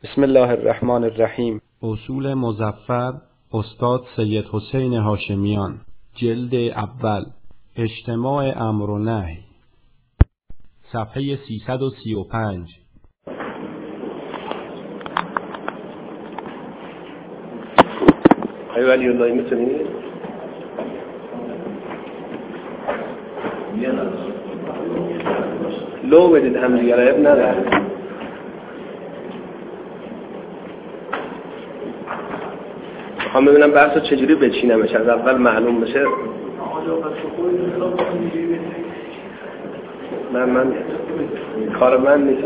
بسم الله الرحمن الرحیم. اصول مظفر استاد سید حسین هاشمیان، جلد اول، اجتماع امر و نهی، صفحه 335. آقای ولی الله میتونید لو بدید همدیگه را، اب نداره. میخوام ببینم بحث رو چجوری بچینمش، از اول معلوم بشه. من کار من نیست.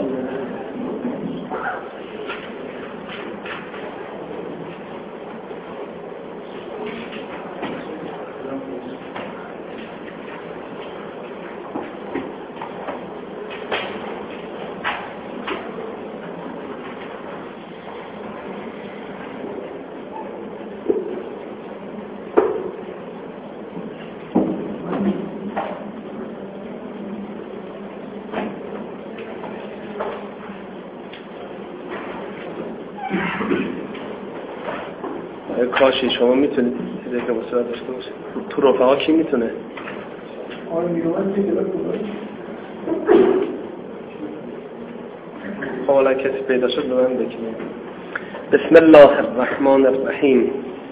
کاشی شما میتونید چیزی که مصیبت داشته باشه. تو رفقا کی میتونه؟ حالا کسی پیدا شد به من بکنید. بسم الله الرحمن الرحیم.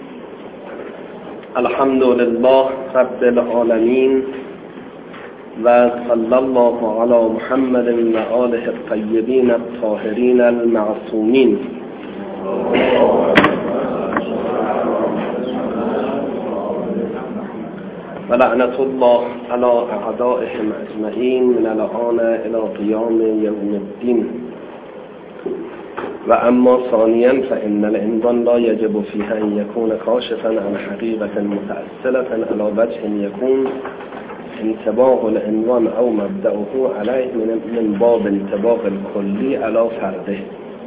الحمد لله رب العالمین و صلی الله علی محمد و آله الطیبین الطاهرین المعصومین و لعنت الله علی اعدائهم اجمعین من الآن الی قیام یوم الدین. و اما ثانیا فإن العنوان لا يجب فيها ان يكون كاشفا عن حقيقة متأصلة على وجه يكون انطباق العنوان او مبدأه عليه من باب انطباق الكلی على فرده.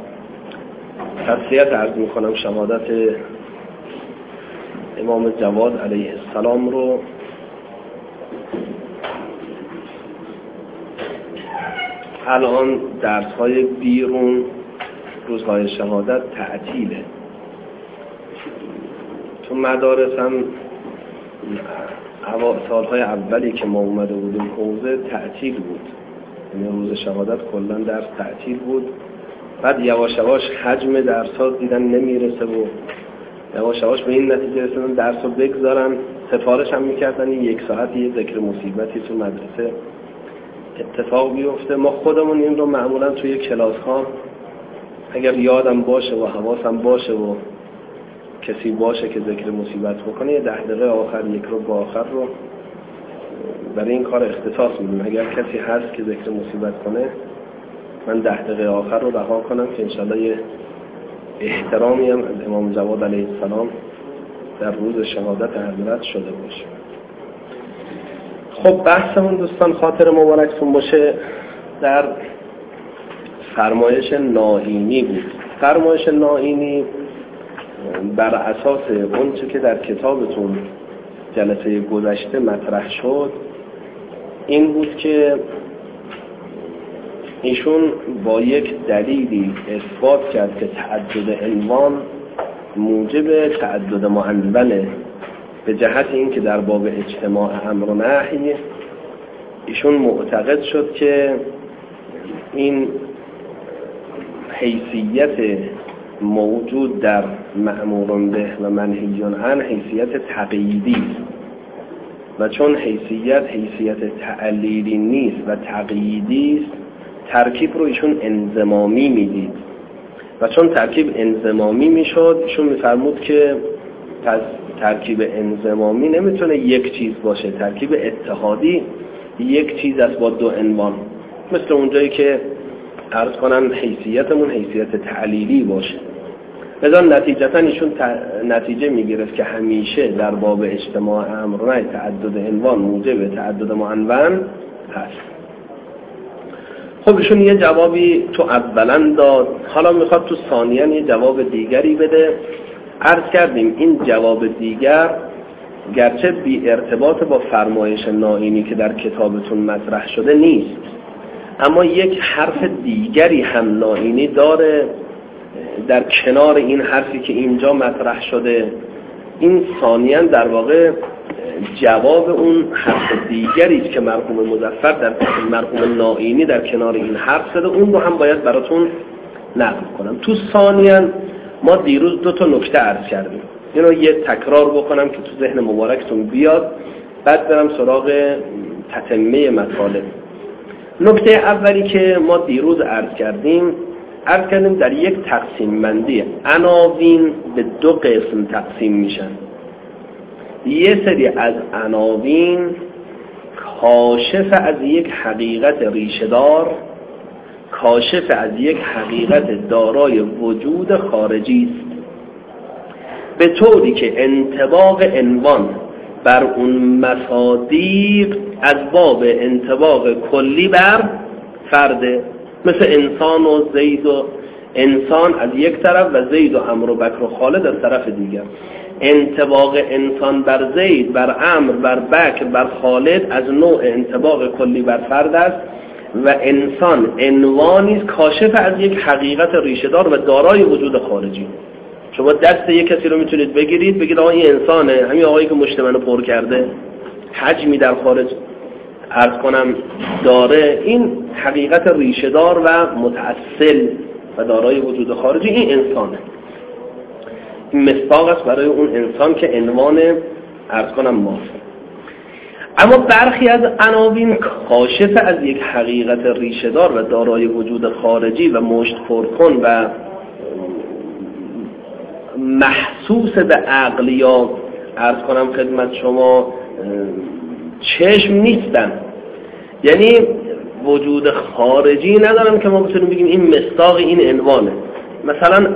تسلیت عرض میکنم شهادت امام جواد علیه السلام رو الان درس‌های بیرون روزهای شهادت تعطیله. تو مدارس هم سالهای اولی که ما اومده بودیم حوزه تعطیل بود، یعنی روز شهادت کلا درس تعطیل بود. بعد یواش یواش حجم درس‌ها دیدن نمیرسه و یواش یواش به این نتیجه رسیدن درس رو بگذارن. سفارش هم میکردن یک ساعت یه ذکر مصیبتی تو مدرسه اتفاق بیفته. ما خودمون این رو معمولا توی کلاس ها اگر یادم باشه و حواسم باشه و کسی باشه که ذکر مصیبت بکنه، یه 10 دقیقه آخر یک رو با آخر رو برای این کار اختصاص میدیم. اگر کسی هست که ذکر مصیبت کنه، من 10 دقیقه آخر رو رها کنم که انشالله یه احترامی هم از امام جواد علیه السلام در روز شهادت حضرت شده باشه. خب بحثمون دوستان خاطر مبارکتون باشه در فرمایش نائینی بود. فرمایش نائینی بر اساس اون چه که در کتابتون جلسه گذشته مطرح شد این بود که ایشون با یک دلیلی اثبات کرد که تعدد عنوان موجب تعدد معنونه، به جهت این که در باب اجتماع امر و نهی ایشون معتقد شد که این حیثیت موجود در مأمور به و منهی عنه حیثیت تقییدی است و چون حیثیت تعلیلی نیست و تقییدی است، ترکیب رو ایشون انضمامی میدید و چون ترکیب انضمامی میشد ایشون میفرمود که پس ترکیب انضمامی نمیتونه یک چیز باشه، ترکیب اتحادی یک چیز است با دو عنوان، مثل اونجایی که عرض کنن حیثیتمون حیثیت تعلیلی باشه. لذا نتیجتا ایشون نتیجه میگرفت که همیشه در باب اجتماع امر و نهی تعدد عنوان موجب تعدد معنون هست. خب ایشون یه جوابی تو اولا داد، حالا میخواد تو ثانیا یه جواب دیگری بده. عرض کردیم این جواب دیگر گرچه بی ارتباط با فرمایش نائینی که در کتابتون مطرح شده نیست، اما یک حرف دیگری هم نائینی داره در کنار این حرفی که اینجا مطرح شده، این ثانیاً در واقع جواب اون حرف دیگری که مرحوم مظفر در مرحوم نائینی در کنار این حرف زده، اون رو هم باید براتون نقل کنم. تو ثانیاً ما دیروز 2 نکته عرض کردیم، اینو یه تکرار بکنم که تو ذهن مبارکتون بیاد، بعد برم سراغ تتمه مطالب. نکته اولی که ما دیروز عرض کردیم در یک تقسیم بندی عناوین به 2 قسم تقسیم میشن. یه سری از عناوین کاشف از یک حقیقت ریشه‌دار، کاشف از یک حقیقت دارای وجود خارجی است، به طوری که انطباق عنوان بر اون مصادیق از باب انطباق کلی بر فرده، مثل انسان و زید و انسان از یک طرف و زید و عمرو و بکر و خالد از طرف دیگر. انطباق انسان بر زید، بر عمرو، بر بکر، بر خالد از نوع انطباق کلی بر فرد است و انسان عنوانی است کاشف از یک حقیقت ریشه‌دار و دارای وجود خارجی. شما دست یک کسی رو میتونید بگیرید بگید آقا این انسانه، همین آقایی که مشت منو پر کرده، حجمی در خارج عرض کنم داره، این حقیقت ریشه‌دار و متأصل و دارای وجود خارجی، این انسانه. این مصداق است برای اون انسان که عنوان عرض کنم ماست. اما برخی از عناوین کاشف از یک حقیقت ریشه‌دار و دارای وجود خارجی و مشت پرکن و محسوس به عقل یا عرض کنم خدمت شما چشم نیستن، یعنی وجود خارجی ندارن که ما بتونیم بگیم این مصداق این عنوانه. مثلا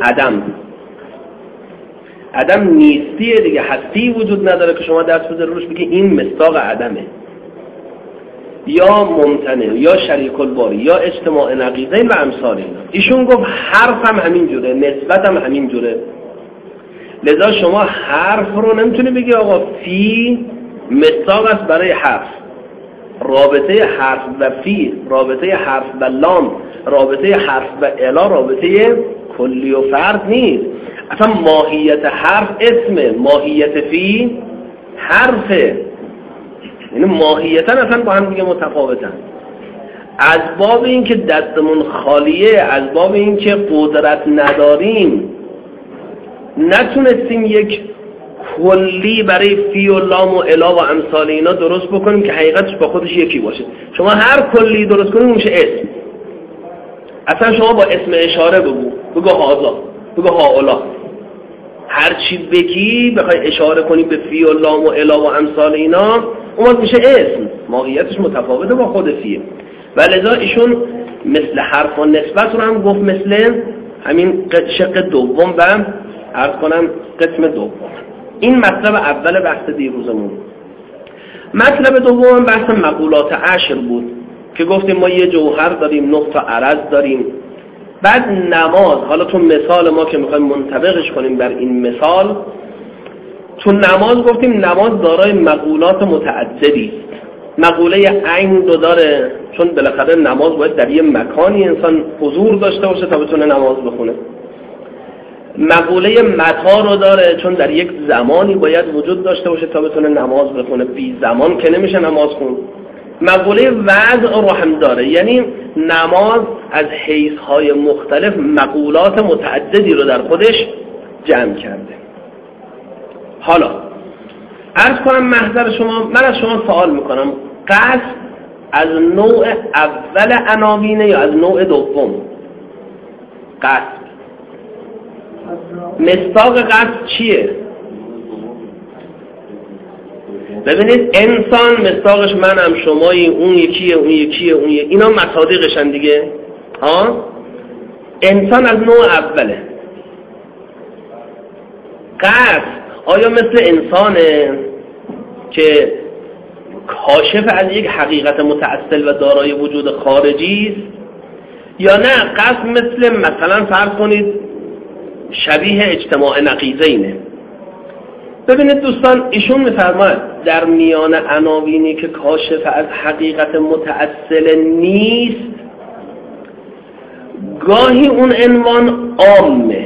عدم نیستیه دیگه، هستی وجود نداره که شما دست بذاری روش بگی این مصداق عدمه، یا ممتنع یا شریک الباری یا اجتماع نقیضین و امثال اینا. ایشون گفت حرف هم همین جوره، نسبت هم همین جوره، لذا شما حرف رو نمیتونی بگی آقا فی مصداق است برای حرف. رابطه حرف و فی، رابطه حرف و لام، رابطه حرف و الا رابطه کلی و فرد نیست. اصلا ماهیت حرف اسمه، ماهیت فی حرفه، یعنی ماهیتا اصلا با هم دیگه متفاوتن. از باب این که دستمون خالیه، از باب این که قدرت نداریم، نتونستیم یک کلی برای فی و لام و الا و امثال اینا درست بکنیم که حقیقتش با خودش یکی باشه. شما هر کلی درست کنیم میشه اسم. اصلا شما با اسم اشاره بگو هازا، بگو هاولا، هر چی بگی بخوای اشاره کنی به فی و لام و الا و امثال اینا، اون میشه اسم، ماهیتش متفاوته با خود فیه. ولذا ایشون مثل حرف و نسبت رو هم گفت مثل همین شق دوم و عرض کنم قسم دوم. این مطلب اول بحث دیروزمون. مطلب دوم بحث مقولات عشر بود که گفتیم ما یه جوهر داریم، 9 تا عرض داریم. بعد نماز، حالا تو مثال ما که میخوایم منطبقش کنیم بر این مثال، تو نماز گفتیم نماز دارای مقولات متعددی است. مقوله عین رو داره، چون بالاخره نماز باید در یه مکانی انسان حضور داشته باشه تا بتونه نماز بخونه. مقوله متا رو داره، چون در یک زمانی باید وجود داشته باشه تا بتونه نماز بخونه، بی زمان که نمیشه نماز خون. مقوله وضع رو هم داره، یعنی نماز از حیث‌های مختلف مقولات متعددی رو در خودش جمع کرده. حالا عرض کنم محضر شما، من از شما سوال میکنم، قصد از نوع اول عناوینه یا از نوع دوم؟ قصد، مصداق قصد چیه؟ ببینید انسان مصداقش منم، شمایی، اون یکیه، اون یکیه، اون یکیه، اینا مصادیقشن دیگه. انسان از نوع اوله. قصد آیا مثل انسانه که کاشف از یک حقیقت متأصل و دارای وجود خارجی است، یا نه قصد مثلا فرض کنید شبیه اجتماع نقیضینه؟ ببینید دوستان، ایشون میفرماید در میان عناوینی که کاشف از حقیقت متأصل نیست، گاهی اون عنوان عامه،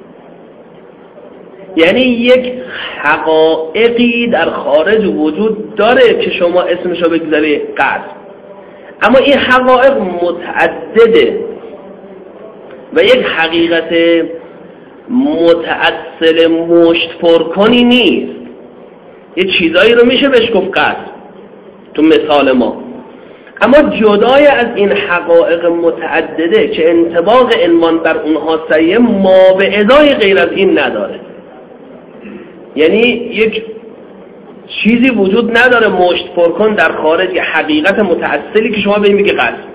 یعنی یک حقایقی در خارج وجود داره که شما اسمشو بگذاری قصد، اما این حقایق متعدده و یک حقیقت متأصل مشت پرکنی نیست. یه چیزایی رو میشه بهش گفت قصد تو مثال ما، اما جدای از این حقایق متعدده که انطباق عنوان بر اونها صحیح، ما به ازای غیر از این نداره. یعنی یک چیزی وجود نداره مشت پرکن در خارج، یه حقیقت متأصلی که شما به این میگه قصد.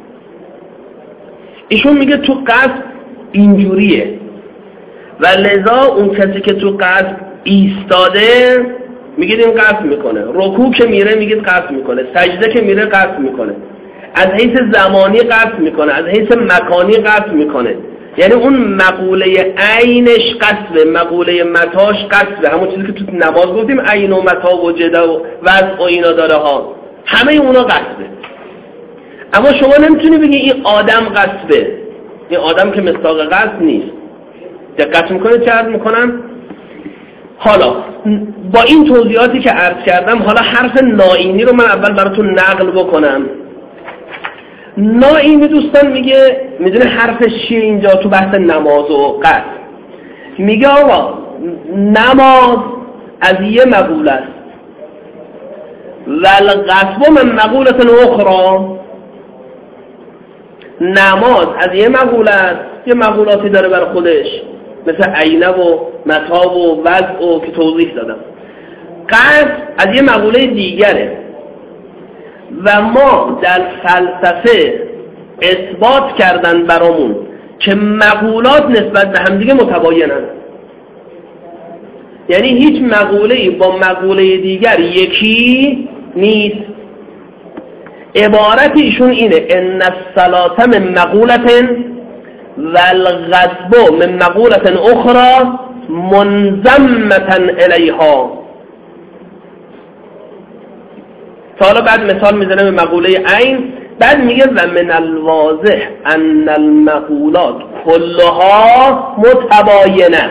ایشون میگه تو قصد اینجوریه و لذا اون کسی که تو قصد ایستاده میگید این قصد میکنه، رکوع که میره میگید قصد میکنه، سجده که میره قصد میکنه، از حیث زمانی قصد میکنه، از حیث مکانی قصد میکنه. یعنی اون مقوله عینش قصده، مقوله متاش قصده، همون چیزی که تو نماز گفتیم عین و متا و جده و وضع و اینا داره ها، همه اونا قصده. اما شما نمیتونی بگی این آدم قصده، این آدم که مصداق قصد نیست. دقت میکنه چه عرض میکنم؟ حالا با این توضیحاتی که عرض کردم، حالا حرف نائینی رو من اول براتون نقل بکنم. نائینی دوستان میگه، میدونه حرفش چیه اینجا تو بحث نماز و قصد؟ میگه آقا نماز از یه مقوله است و القصب من مقولت اخرى. نماز از یه مقوله است، یه مقولاتی داره برای خودش، مثل عینه و متا و وضع و که توضیح دادم. قصد از یه مقوله دیگره و ما در فلسفه اثبات کردن برامون که مقولات نسبت به همدیگه متباینن. یعنی هیچ مقوله‌ای با مقوله دیگر یکی نیست. عبارت ایشون اینه: ان الصلاة من مقولة و الغصب من مقولة اخرى منضمة الیها. حالا بعد مثال میزنه به مقوله عین، بعد میگه و من الواضح ان المقولات کلها متباینه.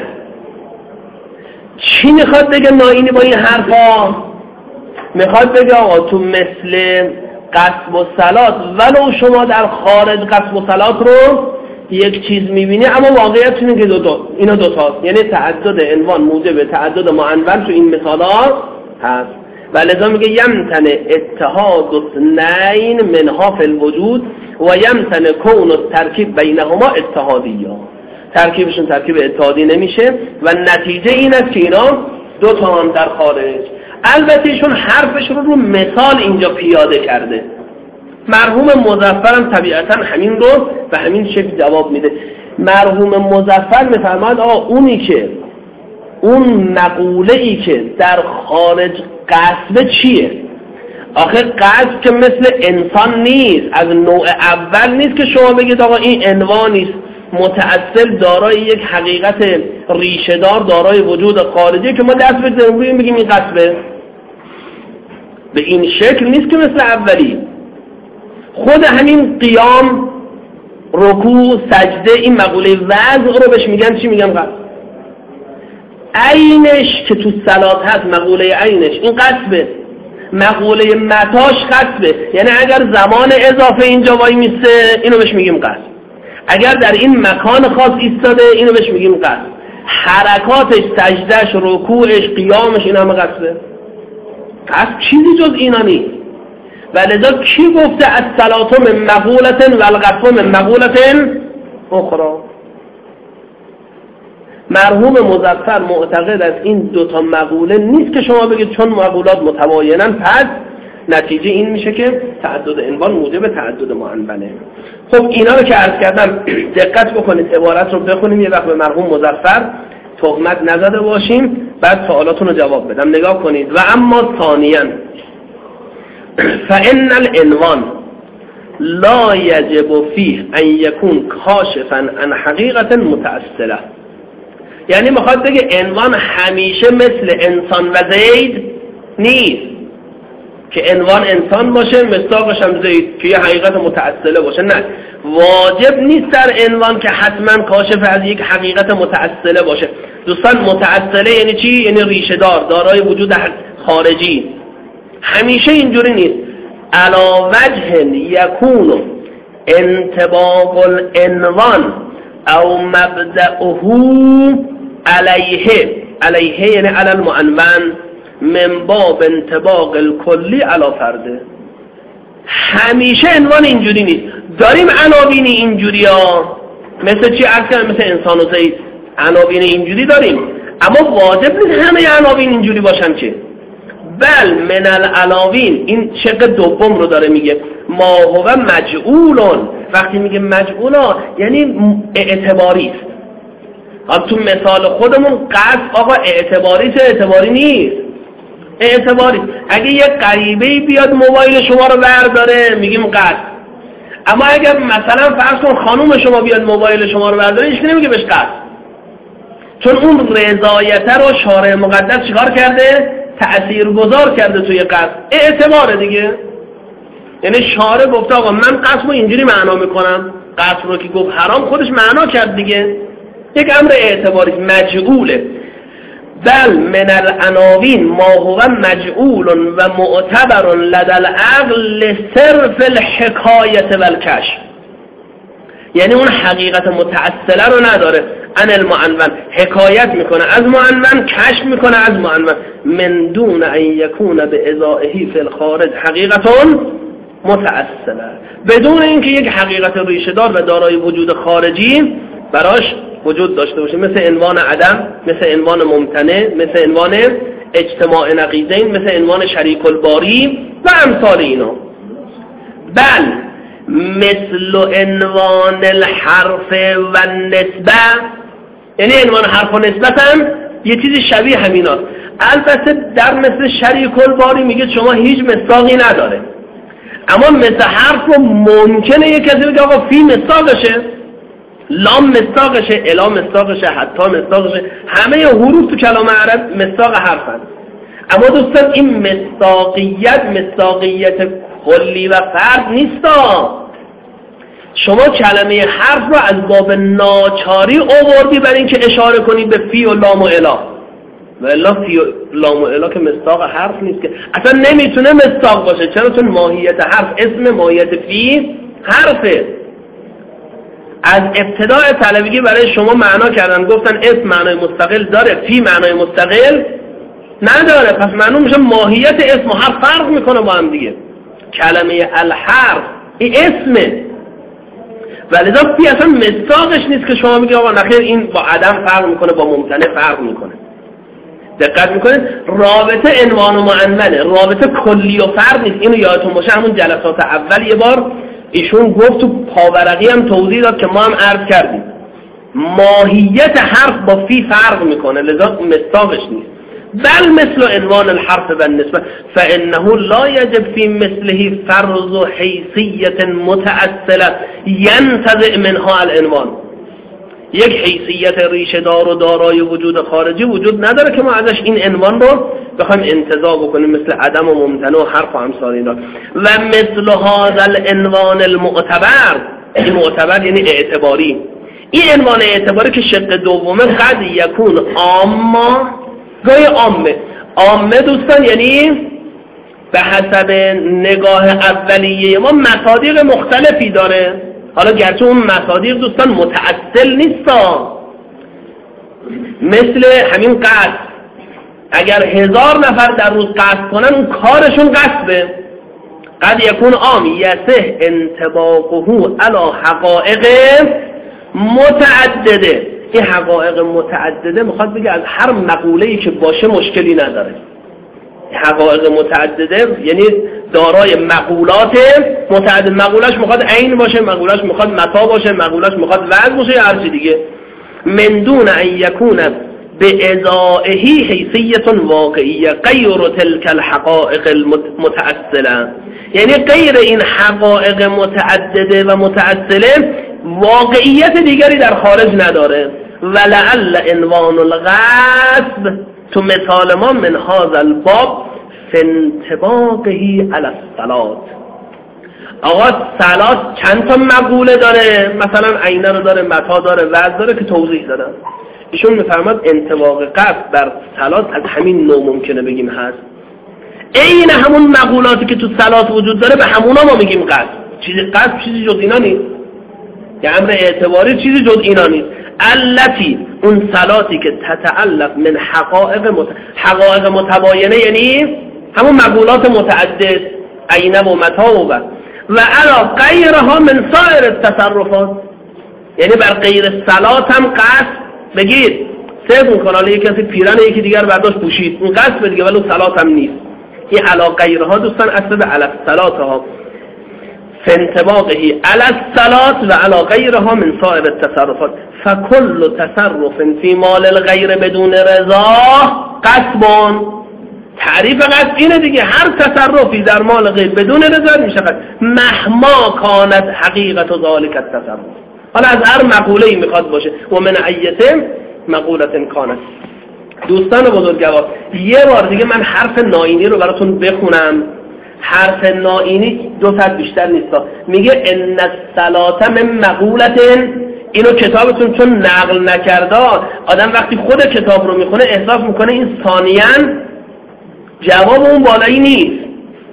چی میخواد بگه نائینی با این حرفا؟ میخواد بگه آقا تو مثل قصب و صلات، ولو شما در خارج قصب و صلات رو یک چیز میبینی، اما واقعیت اینه که اینا دوتاست. یعنی تعدد عنوان موجب تعدد معنون تو این مثالات هست و لذا میگه یمتن اتحاد اثنین منها فی الوجود و یمتن کون الترکیب بینهما اتحادیه. ترکیبشون ترکیب اتحادی نمیشه و نتیجه این است که اینا دوتا هم در خارج. البته ایشون حرفش رو مثال اینجا پیاده کرده. مرحوم مظفر هم طبیعتا همین رو به همین شکل جواب میده. مرحوم مظفر میفرماد آقا اونی که اون مقوله‌ای که در خارج قصد چیه؟ آخه قصد که مثل انسان نیست، از نوع اول نیست که شما بگید آقا این عنوانیست متأصل دارای یک حقیقت ریشه‌دار دارای وجود خارجی که ما دست بزنیم بگیم این قصده. به این شکل نیست که مثل اولی. خود همین قیام، رکوع، سجده، این مقوله وضع رو بهش میگن چی؟ میگن قصد. عینش که تو صلات هست، مقوله عینش این قصبه، مقوله متاش قصبه. یعنی اگر زمان اضافه اینجا وای میسته اینو بهش میگیم قصد، اگر در این مکان خاص ایستاده اینو بهش میگیم قصد. حرکاتش، سجدهش، رکوعش، قیامش، این همه قصبه. قصد چیزی جز اینا نیست. ولذا کی گفته الصلاة من مقولة و الغصب من مقولة اخرى؟ مرحوم مظفر معتقد است این دوتا مقوله نیست که شما بگید چون مقولات متباینن پس نتیجه این میشه که تعدد عنوان موجب تعدد معنونه. خب اینا رو که عرض کردم دقت بکنید، عبارت رو بخونیم یه وقت به مرحوم مظفر تهمت نزده باشیم، بعد سوالاتون رو جواب بدم. نگاه کنید: و اما ثانیاً فإن العنوان لا يجب فيه ان يكون كاشفا عن حقیقة متأصلة. یعنی میخواد بگه عنوان همیشه مثل انسان و زید نیست که عنوان انسان باشه، مصداقش هم زید که یه حقیقت متأصله باشه. نه، واجب نیست در عنوان که حتما کاشف از یک حقیقت متأصله باشه. دوستان متأصله یعنی چی؟ یعنی ریشه دار، دارای وجود خارجی. همیشه اینجوری نیست. علا وجه یکون انطباق العنوان او مبدأه علیه یعنی علی المعنون من باب انطباق الکلی علی فرده. همیشه عنوان اینجوری نیست. داریم عناوین اینجوری ها، مثل چی عرض کردم؟ مثل انسان و زید عناوین اینجوری داریم، اما واجب نیست همه عناوین اینجوری باشن که بل من العناوین. این شق دوم رو داره میگه، ما هو مجعولون. وقتی میگه مجعولا یعنی اعتباری است. حالا تو مثال خودمون قصد آقا اعتباری است، اعتباری نیست، اعتباری. اگه یه غریبه‌ای بیاد موبایل شما رو برداره میگیم قصد، اما اگر مثلا فرض کن خانوم شما بیاد موبایل شما رو برداره هیچ کی نمیگه بهش قصد، چون اون رضایت رو شارع مقدس چیکار کرده؟ تأثیرگذار کرده توی قصد. اعتباره دیگه. یعنی شارع گفته آقا من قصد رو اینجوری معنا میکنم، قصد رو که گفت حرام خودش معنا کرد دیگه. یک امر اعتباری مجعوله. بل من العناوین ما هو مجعول و معتبر لدى العقل صرف الحکایت والکشف. یعنی اون حقیقت متأصله رو نداره، ان المعنون حکایت میکنه از معنون، کشف میکنه از معنون، من دون ان یکون بإضاءه فی الخارج حقیقتون متأصله، بدون اینکه یک حقیقت ریشه‌دار و دارای وجود خارجی براش وجود داشته باشه، مثل عنوان عدم، مثل عنوان ممتنع، مثل عنوان اجتماع نقیضین، مثل عنوان شریک الباری و امثال اینا. بل مثل عنوان الحرف و النسبه، یعنی عنوان حرف و نسبت هم یه چیزی شبیه همینا. البته در مثل شریک الباری میگه شما هیچ مصداقی نداره، اما مثل حرف رو ممکنه یک کسی بگه آقا فی مصداقشه، لام مصداقشه، الا مصداقشه، حتی مصداقشه. همه حروف تو کلام عرب مصداق حرفن. اما دوستان این مصداقیت کلی و فرد نیستا. شما کلمه حرف رو از باب ناچاری آوردی برای اینکه اشاره کنی به فی و لام و الا، و الا فی و لام و الا که مصداق حرف نیست، که اصلا نمیتونه مصداق باشه. چرا؟ چون ماهیت حرف اسم، ماهیت فی حرفه. از ابتداء طلبگی برای شما معنا کردن، گفتن اسم معنای مستقل داره، فی معنای مستقل نداره، پس معلوم میشه ماهیت اسم و حرف فرق میکنه با هم دیگه. کلمه الحرف این اسمه، ولذا فی اصلا مصداقش نیست که شما میگه آقا نخیر این با عدم فرق میکنه، با ممتنع فرق میکنه. دقت میکنید؟ رابطه عنوان و معنونه، رابطه کلی و فرد نیست. اینو یادتون باشه، همون جلسات اول یه بار ایشون گفت، تو پاورقی هم توضیح داد که ما هم عرض کردیم، ماهیت حرف با فی فرق میکنه، لذا مصداقش نیست. بل مثل عنوان الحرف و النسبه فانه لا یجب فی مثله فرض حیثیت متأصله ینتزع منها العنوان. یک حیثیت ریشه دار و دارای وجود خارجی وجود نداره که ما ازش این عنوان رو بخوایم انتزاع بکنیم، مثل عدم و ممتنع و حرف و امثال اینا. و مثل هذا العنوان المعتبر، این معتبر یعنی اعتباری، این عنوان اعتباری که شق دومه قد یکون عاما، گاهی عامه دوستان یعنی به حسب نگاه اولیه ما مصادیق مختلفی داره. حالا گرچه اون مصادیق دوستان متأصل نیستا، مثل همین قصد، اگر 1000 نفر در روز قصد کنن اون کارشون قصده. قد یکون عام یسه انطباقه علی حقائق متعدده. این حقایق متعدده میخواد بگه از هر مقوله‌ای که باشه مشکلی نداره. حقایق متعدده یعنی دارای مقولات متعدد. مقولش میخواد عین باشه، مقولش میخواد متا باشه، مقولش میخواد وزن باشه یا هر چی دیگه. من دون ان یکون بإضاءه حیثیت واقعیه غیر تلک الحقائق المتأصله، یعنی غیر این حقایق متعدده و متأصله واقعیت دیگری در خارج نداره. ولعل عنوان الغصب، تو مثال ما من هذا الباب فانطباقه علی الصلات. آقا صلات چند تا مقوله داره؟ مثلا عینه رو داره، متا داره، وزن داره که توضیح دادم. ایشون میفرماد انطباق قصد بر صلات از همین نوع ممکنه بگیم هست. این همون مقولاتی که تو صلات وجود داره به همونا ما میگیم قصد. قصد چیزی جز اینا نیست، یه امر اعتباری چیزی جز اینا نیست. التی، اون صلاتی که تتعلق من حقائق متباینه، یعنی همون مقولات متعدد، عینه و متا و علا غیرها من سایر التصرفات، یعنی بر غیر صلات هم قصد بگید. سیدون کناله یکی کسی پیرن یکی دیگر برداشت پوشید، اون قصد دیگه ولو صلات هم نیست. این علا غیرها دوستان اصل به علا صلات ها، فانطباقه علی الصلات و علی غیرها من سایر التصرفات. فکل تصرف فی مال الغیر بدون رضا قصبان. تعریف قصب اینه دیگه، هر تصرفی در مال غیر بدون رضا میشه قصب، مهما کانت حقیقت و ذالک التصرف. حالا از هر مقوله‌ای میخواد باشه. و من ایته مقولت کانت. دوستان بزرگوار، یه بار دیگه من حرف نائینی رو براتون بخونم. حرف نائینی 2 صد بیشتر نیست. میگه ان الصلاه من مقولت. اینو کتابتون چون نقل نکرده، آدم وقتی خود کتاب رو میخونه احساس میکنه این ثانیاً جواب اون بالایی نیست.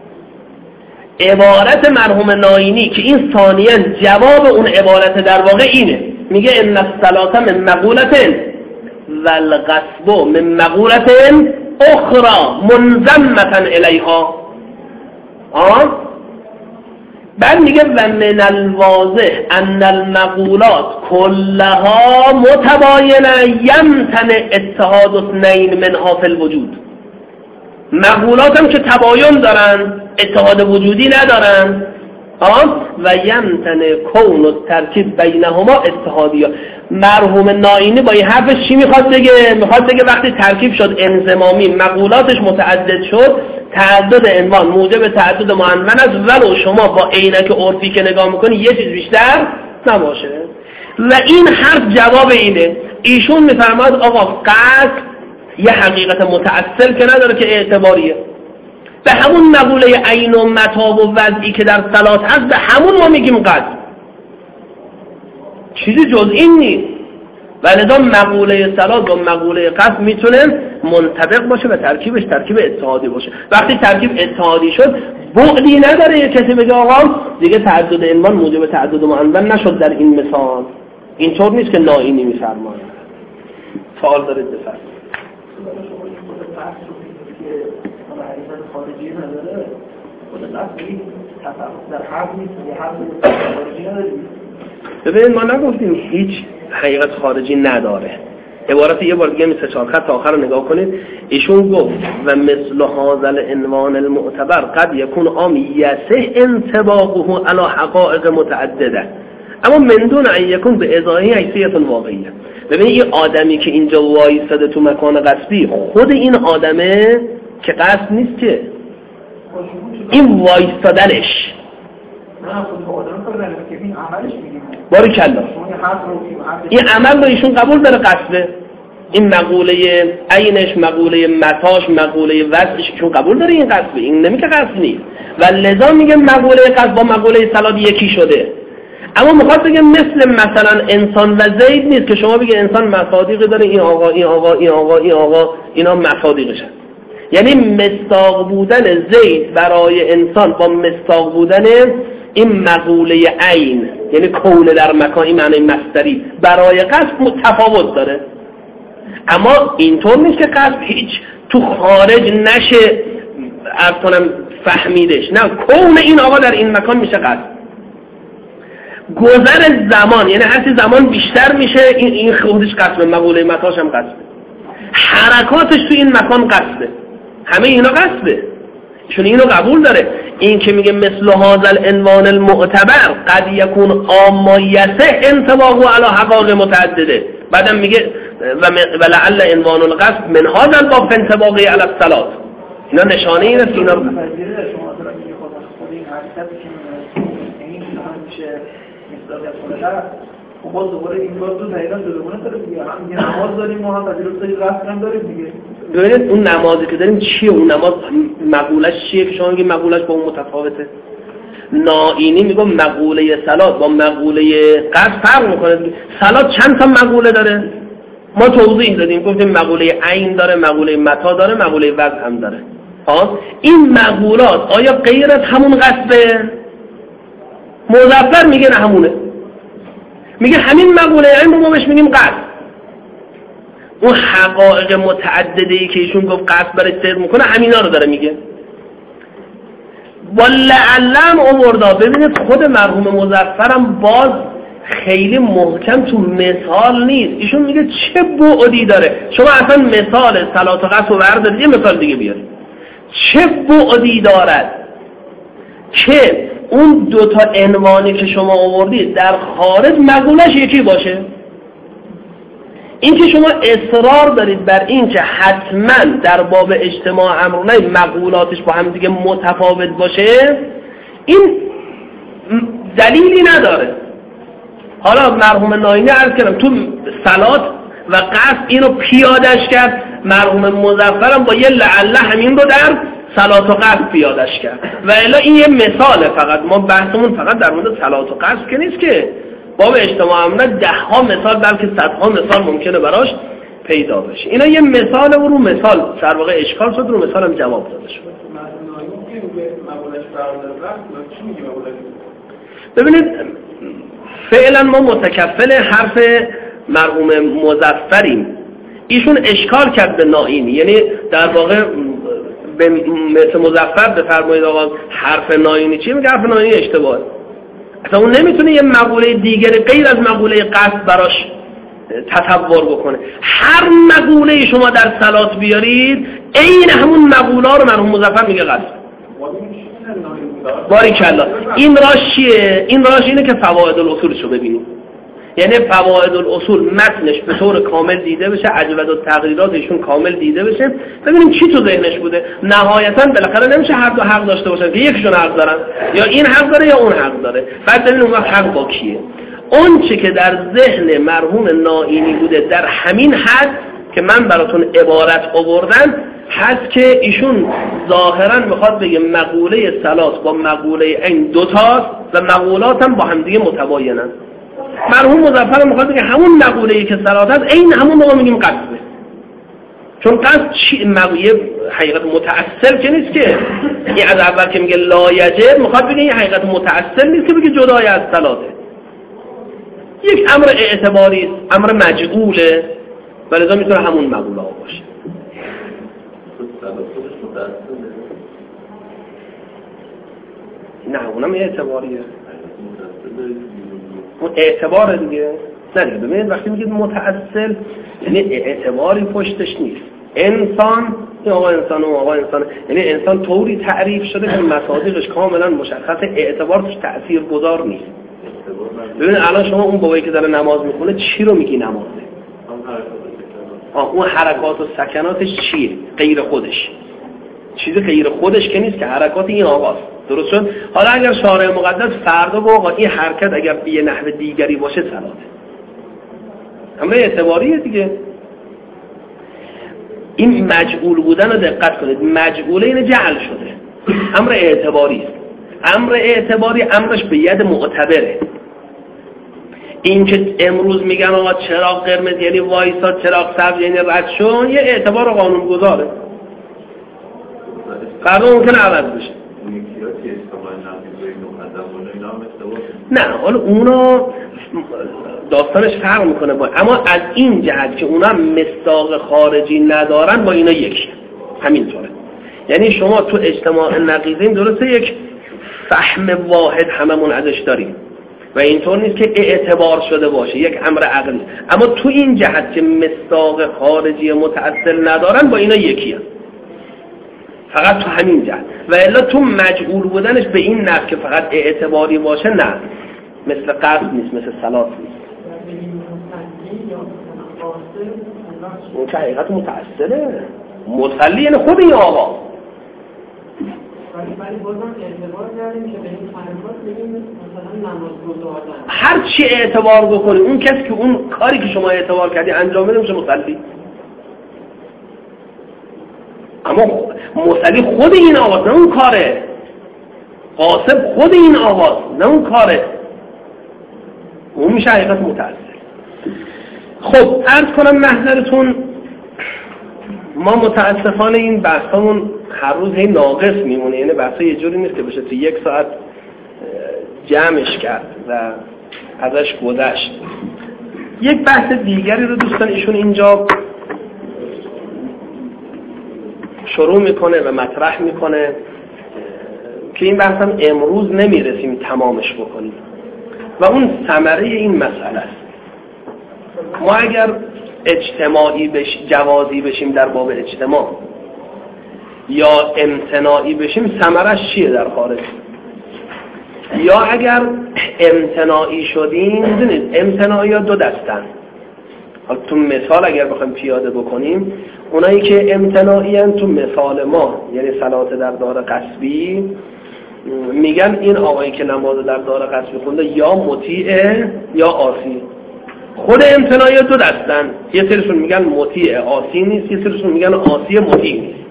عبارت مرحوم نائینی که این ثانیاً جواب اون عبارت در واقع اینه، میگه ان الصلاه من مقولت و الغصب من مقولت اخرى منضمه الیها. بعد میگه و من الواضح ان المقولات كلها متباینه یمتنع اتحاد اثنین منها فی الوجود. مقولات هم که تباین دارن، اتحاد وجودی ندارن. و یمتنع کون الترکیب بینهما اتحادیه. مرحوم نائینی با این حرفش چی میخواد بگه؟ میخواد بگه وقتی ترکیب شد انضمامی، مقولاتش متعدد شد، تعدد عنوان موجب تعدد معنون است، ولو شما با عینک عرفی که نگاه میکنی یه چیز بیشتر نباشه. و این حرف جواب اینه. ایشون میفرماد آقا قصد یه حقیقت متأصل که نداره که اعتباریه، به همون مقوله عین و متا و وضعی که در صلات هست به همون ما میگیم قصد، چیزی جز این نیست. و لذا مقوله صلات و مقوله قصد میتونه منطبق باشه و ترکیبش ترکیب اتحادی باشه. وقتی ترکیب اتحادی شد بعدی نداره یه کسی بگه آقا دیگه تعدد عنوان موجب تعدد معنون نشد در این مثال. اینطور نیست که نائینی میفرماید. سوال دارید بفرمایید. خارجی نداره خود قصدی در حرف نیست، یه حرف خارجی نداره. ببینید ما نگفتیم هیچ حقیقت خارجی نداره. عبارت یه بار دیگه مثل 4 خط تا آخر رو نگاه کنید. ایشون گفت و مثل هذا العنوان المعتبر قد یکون عام یصح انطباقه علی حقائق متعدده اما من دون ان یکون به ازاحه حیثیت واقعیه. ببینید این آدمی که اینجا وایساده تو مکان قصدی، خود این آدمه که قصد نیست، که این وایستادنش باریکلا این عمل رو ایشون قبول داره قصده. این مقوله عینش، مقوله متاش، مقوله وضعش ایشون قبول داره این قصده، این نمیگه قصد نیست. و لذا میگه مقوله قصد با مقوله صلات یکی شده. اما میخواد بگه مثلا انسان و زید نیست که شما بگه انسان مصادیق داره، این آقا این آقا این آقا این آقا اینا مصادیقشن. یعنی مصداق بودن زید برای انسان با مصداق بودن این مقوله عین، یعنی کون در مکان، این معنی مصدری برای قصد تفاوت داره. اما اینطور نیست که قصد هیچ تو خارج نشه اصلا فهمیدش. نه، کون این آقا در این مکان میشه قصد. گذر زمان، یعنی هرچی زمان بیشتر میشه این خودش قصد، مقوله متاش هم قصد. حرکاتش تو این مکان قصده، همه اینا قصده، چون اینو قبول داره. این که میگه مثل هذا العنوان المعتبر قد یکون عام یصح انطباقه علی حقائق متعدده. بعدم میگه و لعل عنوان القصد من هذا الباب انطباقه علی الصلات. اینا نشانه اینه که اینا باز دوباره این باز دو دقیقا دوباره داره دیگه، هم نماز داریم و هم تجربه قصد هم داریم دیگه. ببینید اون نمازی که داریم چیه؟ اون نماز مقولش چیه که شما میگید مقولش با اون متفاوته؟ نائینی میگم مقوله صلات با مقوله قصد فرق میکنه. صلات چند تا مقوله داره؟ ما توضیح دادیم، گفتیم مقوله عین داره، مقوله متا داره، مقوله وضع هم داره. این مقولات آیا غیر از همون قصده؟ مظفر میگه نه همونه، میگه همین مقوله عین ما بهش میگیم قصد. اون حقایق متعددی که ایشون گفت قصد برای صدق میکنه همینا رو داره میگه. ولعلم آوردا. ببینید خود مرحوم مظفرم باز خیلی محکم تو مثال نیست. ایشون میگه چه بعدی داره. شما اصلا مثال صلات و قصد رو بردارید، یه مثال دیگه بیارید. چه بعدی دارد که اون دوتا عنوانی که شما آوردید در خارج مقولش یکی باشه؟ این که شما اصرار دارید بر این که حتما در باب اجتماع امرونه مقولاتش با هم دیگه متفاوت باشه، این دلیلی نداره. حالا مرحوم ناینی عرض کردم تو صلات و قصد اینو پیادش کرد، مرحوم مظفرم با یه لعله همین رو در صلات و قصد پیادش کرد. و الا این یه مثاله، فقط ما بحثمون فقط در مورد صلات و قصد که نیست که باب اجتماع امرونه 10 ها مثال بلکه 100 ها مثال ممکنه براش پیدا بشه. اینا یه مثال و رو مثال در واقع اشکال شد، رو مثال هم جواب داده شد. ببینید فعلا ما متکفل حرف مرحوم مظفریم. ایشون اشکال کرد به نائینی، یعنی در واقع به مثل مظفر بفرمایید آقا حرف نائینی چیه؟ میگه حرف نائینی اشتباهه. اصلا اون نمیتونه یه مقوله دیگری غیر از مقوله قصد براش تصور بکنه. هر مقوله شما در صلات بیارید عین همون مقوله رو مرحوم مظفر میگه قصد. باریکالله. این راش چیه؟ این راش اینه که فواید الاصولشو ببینید. یعنی فواید الاصول متنش به طور کامل دیده بشه، اجوبه و تقریراتشون کامل دیده بشه، ببینیم چی تو ذهنش بوده. نهایتا بالاخره نمیشه هر دو حق داشته باشن که یکشون حق دارن، یا این حق داره یا اون حق داره. بعد ببینیم اون حق با کیه. اون چی که در ذهن مرحوم نائینی بوده در همین حد که من براتون عبارت آوردم هست که ایشون ظاهرا میخواد بگه مقوله صلات با مقوله این دوتاست و مقولات هم با هم دیگه متباینن. مرحوم مظفر میخواد بگه همون مقوله‌ای که صلات هست این همون ما میگیم قصده. چون قصد چی مقوله حقیقت متأصل که نیست که این از اول که میگه لا یجب میخواد بگه این حقیقت متأصل نیست که بگه جدای از صلاته. یک امر اعتباری است، امر مجعوله و لذا میتونه همون مقوله ها باشه. نه اونم اعتباریه، اون اعتبار دیگه. نه دیگه ببینید وقتی میگید متأصل یعنی اعتباری پشتش نیست. انسان این آقا انسان و آقا انسان، یعنی انسان طوری تعریف شده که مصادیقش کاملا مشخصه، اعتبار توش تأثیر گذار نیست. ببینید الان شما اون بابایی که داره نماز میخونه چی رو میگی نمازه؟ اون حرکات و سکناتش چیه؟ غیر خودش، چیزی غیر خودش که نیست، که حرکات این آقاست. درست شد؟ حالا اگر شارع مقدس فردا با آقا این حرکت اگر به یه نحو دیگری باشه صلاته، امر اعتباریه دیگه. این مجعول بودن رو دقت کنید، مجعوله این جعل شده، امر اعتباری است. امر اعتباری امرش به ید معتبره. این که امروز میگن آقا چراغ قرمز یعنی وایسا، چراغ سبز یعنی رد شو، یه اعتبار و قانون گذاره، فردا ممکنه عوض بشه. نه حالا اونا داستانش فرق میکنه با، اما از این جهت که اونا مصداق خارجی ندارن با اینا یکی همینطوره. یعنی شما تو اجتماع نقیضین درسته یک فهم واحد هممون ازش داریم و اینطور نیست که اعتبار شده باشه، یک امر عقلی، اما تو این جهت که مصداق خارجی متأصل ندارن با اینا یکی هست. فقط تو همین جهت، و الا تو مجعول بودنش به این نفع که فقط اعتباری باشه نه، مثل قصد نیست، مثل صلات نیست. اون که حقیقت متأصله، مصلی یعنی خود این آقا. ولی بازم اعتبار داریم که به این حرکات بگیم مثلا نماز گذاردن. هر چی اعتبار بکنی، اون کسی که اون کاری که شما اعتبار کردی انجام بده میشه مصلی. اما مصلی خود این آواز نه اون کاره، قاصب خود این آواز نه اون کاره، اون میشه حقیقت متأثر. خب عرض کنم محضرتون ما متاسفانه این بحثامون هر روز هی ناقص میمونه، یعنی بحثا یه جوری نیست که بشه تو 1 ساعت جمعش کرد و ازش گذشت. یک بحث دیگری رو دوستان ایشون اینجا شروع میکنه و مطرح میکنه که این بحث هم امروز نمیرسیم تمامش بکنیم و اون ثمره این مسئله است. ما اگر اجتماعی جوازی بشیم در باب اجتماع یا امتناعی بشیم ثمرش چیه در خارج؟ یا اگر امتناعی شدیم، میدونید امتناعی ها 2 دستن. حالا تو مثال اگر بخوایم پیاده بکنیم، اونایی که امتناعی هن تو مثال ما یعنی صلات در دار قصبی، میگن این آقایی که نماز در دار قصبی خونده یا مطیعه یا عاصی. خود امتناعی ها 2 دستن، یه سریشون میگن مطیع عاصی نیست، یه سریشون میگن عاصی مطیع نیست.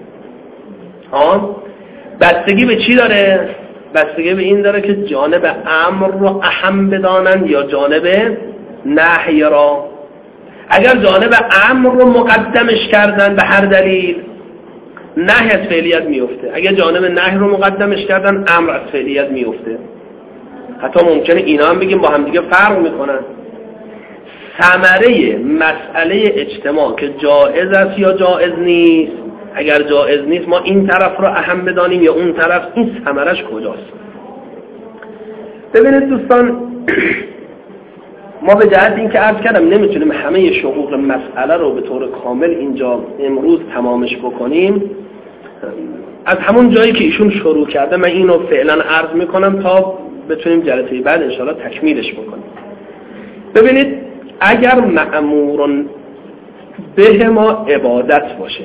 بستگی به چی داره؟ بستگی به این داره که جانب امر رو اهم بدانن یا جانب نهی را. اگر جانب امر رو مقدمش کردن به هر دلیل، نهی از فعلیت میفته. اگر جانب نهی رو مقدمش کردن، امر از فعلیت میفته. حتی ممکنه اینا هم بگیم با هم دیگه فرق میکنن. ثمره مسئله اجتماع که جائز است یا جائز نیست، اگر جائز نیست ما این طرف رو اهم بدانیم یا اون طرف، این ثمرش کجاست؟ ببینید دوستان، ما به جهت این که عرض کردم نمیتونیم همه شقوق مسئله رو به طور کامل اینجا امروز تمامش بکنیم. از همون جایی که ایشون شروع کرده من اینو فعلا عرض میکنم تا بتونیم جلسه بعد انشاءالله تکمیلش بکنیم. ببینید اگر مأمورن به ما عبادت باشه،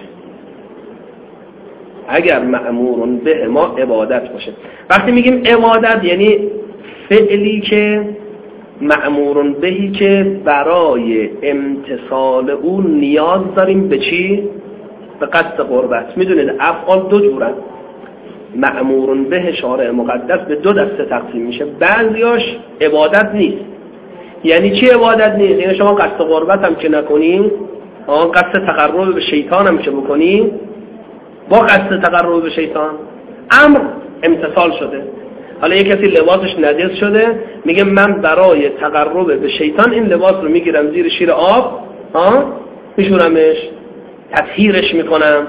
اگر مأمورن به ما عبادت باشه، وقتی میگیم عبادت یعنی فعلی که مأمورن بهی که برای امتثال اون نیاز داریم به چی؟ به قصد قربت. میدونید افعال 2 جورن. مأمورن به شارع مقدس به 2 دسته تقسیم میشه. بعضیاش عبادت نیست. یعنی چی عبادت نیست؟ یعنی شما قصد قربت هم که نکنین، قصد تقرب به شیطان هم که بکنین، با قصد تقرب به شیطان امر امتثال شده. حالا یک کسی لباسش نجس شده، میگه من برای تقرب به شیطان این لباس رو میگیرم زیر شیر آب، میشورمش، تطهیرش میکنم.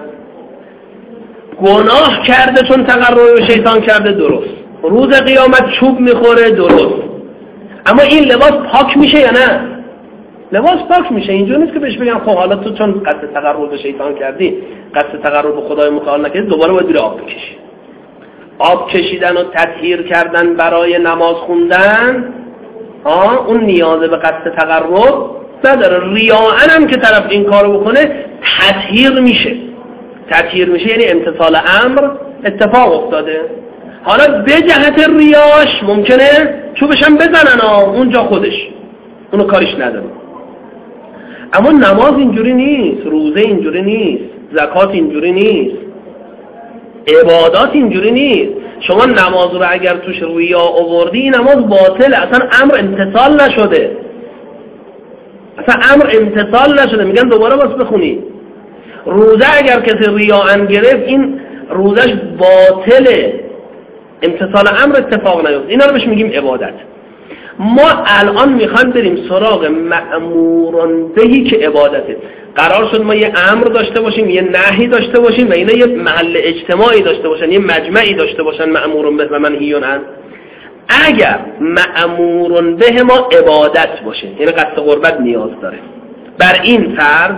گناه کرده چون تقرب به شیطان کرده، درست. روز قیامت چوب میخوره، درست. اما این لباس پاک میشه یا نه؟ لباس پاک میشه. اینجور نیست که بهش بگم خب حالا تو چون قصد تقرب به شیطان کردی، قصد تقرب به خدای متعال نکردی، دوباره باید بری آب بکشی. آب کشیدن و تطهیر کردن برای نماز خوندن، اون نیاز به قصد تقرب نداره. ریاءً هم که طرف این کارو بکنه تطهیر میشه. تطهیر میشه یعنی امتثال امر اتفاق افتاده. حالا به جهت ریاش ممکنه چوبش هم بزنن اونجا خودش، اونو کاریش نداره. اما نماز اینجوری نیست، روزه اینجوری نیست، زکات اینجوری نیست، عبادات اینجوری نیست. شما نماز رو اگر توش ریا آوردی، نماز باطله، اصلا امر امتثال نشده، اصلا امر امتثال نشده. میگن دوباره باز بخونی. روزه اگر کسی ریاءً گرفت، این روزش باطله، امتثال امر اتفاق نیفته. اینا رو بهش میگیم عبادت. ما الان میخوایم بریم سراغ مأموران بهی که عبادته. قرار شد ما یه امر داشته باشیم، یه نهی داشته باشیم و اینا یه محل اجتماعی داشته باشن، یه مجمعی داشته باشن، مأمورون به و منهیون عن. اگر مأمورون به ما عبادت باشه، یعنی قصد قربت نیاز داره، بر این فرض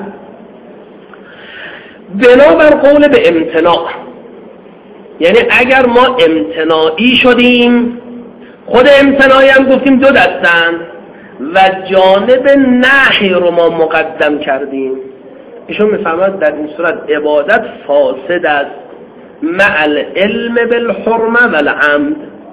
بنابر قول به امتناع، یعنی اگر ما امتناعی شدیم، خود امتناعی هم گفتیم 2 دستن و جانب نهی رو ما مقدم کردیم، ایشون میفهمد در این صورت عبادت فاسد است مع العلم بالحرمه والعمد.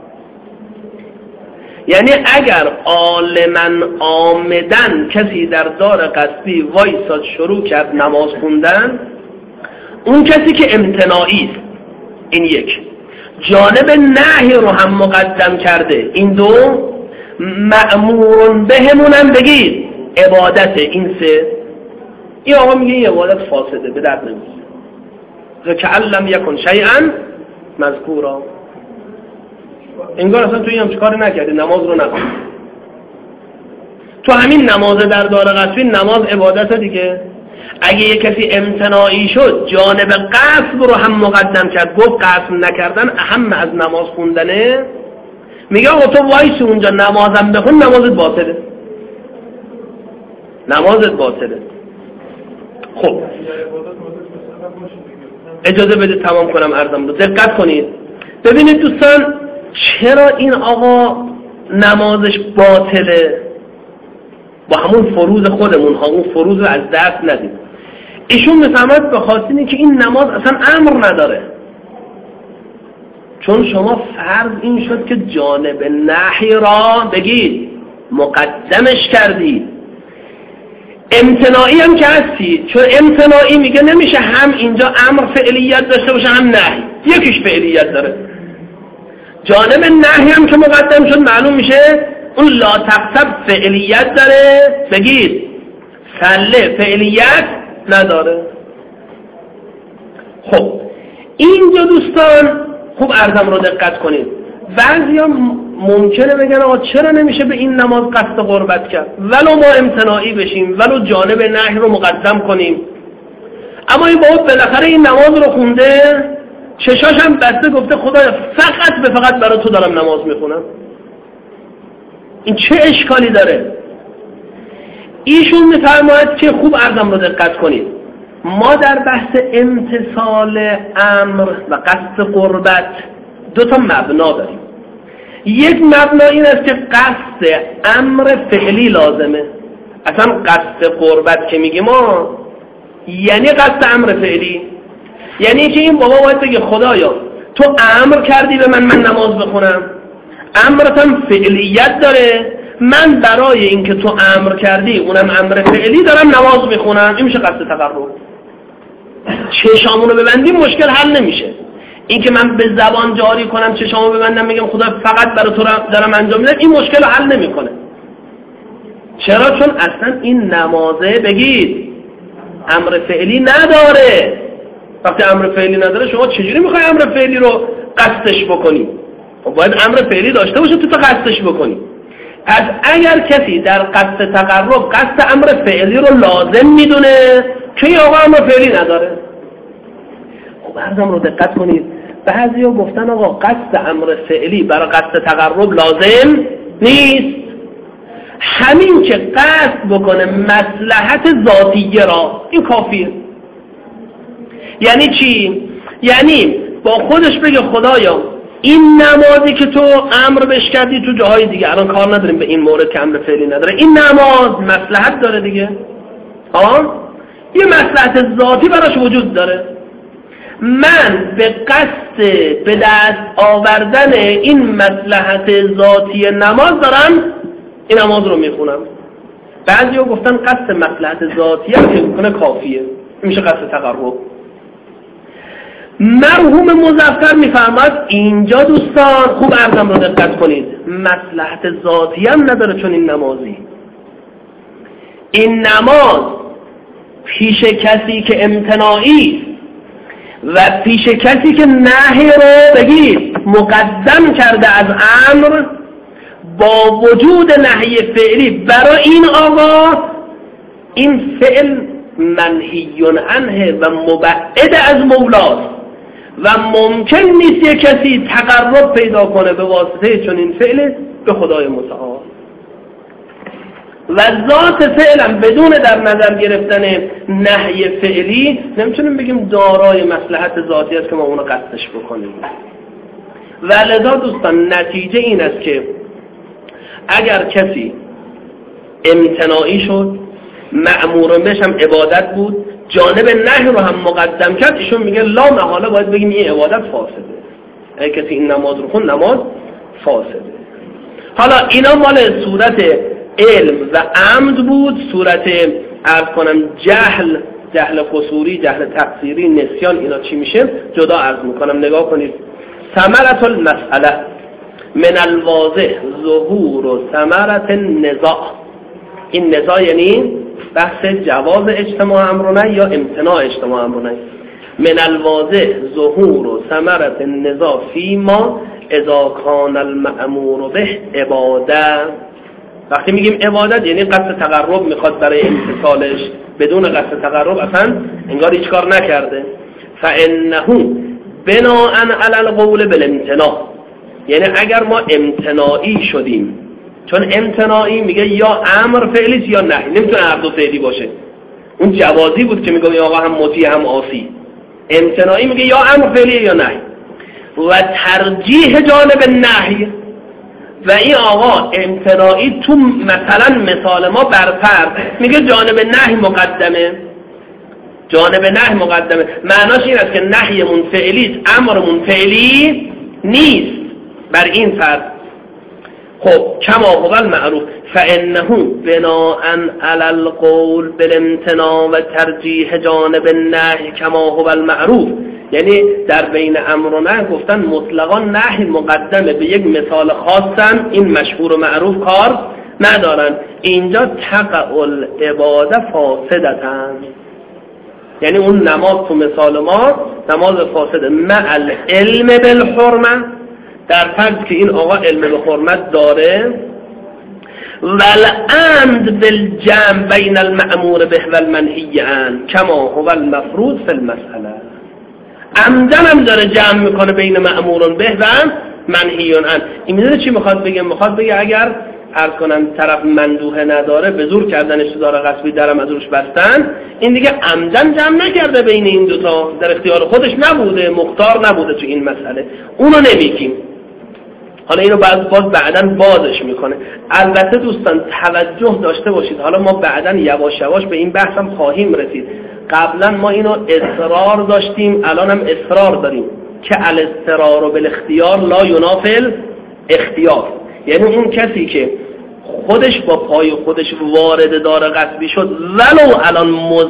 یعنی اگر عالما عامدن کسی در دار قصبی وایساد شروع کرد نماز خوندن، اون کسی که امتناعی است، این یک. جانب نهی رو هم مقدم کرده، این دو. مأمورون بهمونم بگید عبادت، این سه. این آقا میگه این عبادت فاسده، به درد نمیخوره، که لم یکن شیئا مذکورا، انگار اصلا توی هم چیکار نکردی، نماز رو نخوندی. تو همین نماز در دار قصبین نماز عبادت دیگه. اگه یک کسی امتناعی شد جانب قصب رو هم مقدم کرد، گفت قصب نکردن اهم از نماز خوندنه، میگه آقا تو وایس اونجا نمازم بخون، نمازت باطله، نمازت باطله. خب اجازه بده تمام کنم عرضم رو، دقت کنید. ببینید دوستان، چرا این آقا نمازش باطله؟ با همون فروض خودمون ها، اون فروض رو از دست ندید. ایشون میفهمد به خاطر اینه که این نماز اصلا امر نداره، چون شما فرض این شد که جانب نهی را بگید مقدمش کردید. امتناعی هم که هستی، چون امتناعی میگه نمیشه هم اینجا امر فعلیت داشته باشه هم نهی، یکیش فعلیت داره. جانب نهی هم که مقدم شد معلوم میشه اون لا تقصب فعلیت داره، بگید سله فعلیت نداره. خب اینجا دوستان خوب عرضم رو دقت کنید. بعضیا ممکنه بگن آقا چرا نمیشه به این نماز قصد قربت کرد، ولو ما امتناعی بشیم، ولو جانب نهی رو مقدم کنیم. اما این بابا بالاخره این نماز رو خونده، چشاش هم بسته، گفته خدایا فقط به فقط برای تو دارم نماز میخونم، این چه اشکالی داره؟ ایشون میفرماید که خوب عرضم رو دقت کنید، ما در بحث امتثال امر و قصد قربت دو تا مبنا داریم. یک مبنا این است که قصد امر فعلی لازمه. اصلا قصد قربت که میگیم ما یعنی قصد امر فعلی، یعنی که این بابا باید بگه خدایا تو امر کردی به من نماز بخونم، امرتم فعلیت داره، من برای اینکه تو امر کردی اونم امر فعلی دارم نماز میخونم. این میشه قصد تقرب. چشامونو ببندیم مشکل حل نمیشه. این که من به زبان جاری کنم چشامو ببندم بگم خدا فقط برای تو دارم انجام میدم، این مشکل رو حل نمیکنه. چرا؟ چون اصلا این نمازه بگید امر فعلی نداره. وقتی امر فعلی نداره شما چجوری میخوای امر فعلی رو قصدش بکنی؟ خب باید امر فعلی داشته باشه تو قصدش بکنی. پس اگر کسی در قصد تقرب قصد امر فعلی رو لازم میدونه که این آقا امر فعلی نداره. خب عرضم رو دقت کنید، بعضیا گفتن آقا قصد امر فعلی برای قصد تقرب لازم نیست، همین که قصد بکنه مصلحت ذاتیه را این کافیه. یعنی چی؟ یعنی با خودش بگه خدایا این نمازی که تو امر بهش کردی تو جاهای دیگه، الان کار نداریم به این مورد که امر فعلی نداره، این نماز مصلحت داره دیگه، یه مصلحت ذاتی براش وجود داره، من به قصد به دست آوردن این مصلحت ذاتی نماز دارم این نماز رو میخونم. بعضیا گفتن قصد مصلحت ذاتی هم که میکنه کافیه، میشه قصد تقرب. مرحوم مظفر میفرماد اینجا دوستان خوب عرضم رو دقت کنید، مصلحت ذاتی هم نداره، چون این نمازی، این نماز پیش کسی که امتناعی و پیش کسی که نهی رو بگید مقدم کرده از امر، با وجود نهی فعلی برای این آقا این فعل منهی عنه و مبعد از مولاست و ممکن نیست یک کسی تقرب پیدا کنه به واسطه چون این فعل به خدای متعال. و ذات فعلا بدون در نظر گرفتن نهی فعلی نمیتونیم بگیم دارای مصلحت ذاتی است که ما اونو قصدش بکنیم. و لذا دوستان نتیجه این است که اگر کسی امتناعی شد، مأمور بهش هم عبادت بود، جانب نهی رو هم مقدم کرد، ایشون میگه لا محاله باید بگیم این عبادت فاسده. اگه کسی این نماز رو خوند نماز فاسده. حالا اینا مال صورت علم و عمد بود، صورت عرض کنم جهل جهل قصوری، جهل تقصیری، نسیان، اینا چی میشه جدا عرض میکنم. نگاه کنید. ثمرة المسئله من الواضح ظهور و ثمرة النزاع. این نزاع یعنی بحث جواز اجتماع امر و نهی یا امتناع اجتماع امر و نهی. من الواضح ظهور و ثمرة النزاع فیما اذا کان المأمور به عبادت. وقتی میگیم عبادت یعنی قصد تقرب میخواد برای امتثالش، بدون قصد تقرب اصلا انگار هیچ کار نکرده. فانه بناء علی القول بالامتناع، یعنی اگر ما امتناعی شدیم، چون امتناعی میگه یا امر فعلی یا نهی، نمیتونه هر دو فعلی باشه. اون جوازی بود که میگه آقا هم مطیع هم عاصی. امتناعی میگه یا امر فعلی یا نهی. و ترجیح جانب نهی، و این آقا امتناعی تو مثلا مثال ما برفرد میگه جانب نهی مقدمه، جانب نهی مقدمه. معناش این است که نهیمون فعلی است، امرمون فعلی نیست. بر این فرض خب کما هو المعروف فانه بناء علی القول بالامتناع و ترجیح جانب النهی کما هو المعروف، یعنی در بین امر و نهی گفتن مطلقا نهی مقدمه، به یک مثال خاصم این مشهور و معروف کار ندارن. اینجا تقع العباده فاسدتن، یعنی اون نماز تو مثال ما نماز فاسده مع العلم بالحرمه، در فرض که این آقا علم به حرمت داره، والعمد بالجمع بین المأمور به و المنهی عنه کما هو المفروض فی المسئله. عمدن هم داره جمع میکنه بین مأمور به و منهی عنه. این میدونه چی میخواد بگه؟ میخواد بگه اگر عرض کنم طرف مندوحه نداره، به زور کردنش تو داره غصبی درم از روش بستن، این دیگه عمدن جمع نکرده بین این دوتا، در اختیار خودش نبوده، مختار نبوده تو این مسئله، اونو نمیگیم. حالا اینو باز بعداً بازش میکنه. البته دوستان توجه داشته باشید، حالا ما بعداً یواش یواش به این بحثم خواهیم رسید. قبلا ما اینو اصرار داشتیم، الان هم اصرار داریم که الاضطرار بالاختیار لا ینافی الاختیار. یعنی اون کسی که خودش با پای خودش وارد دار غصبی شد ولو الان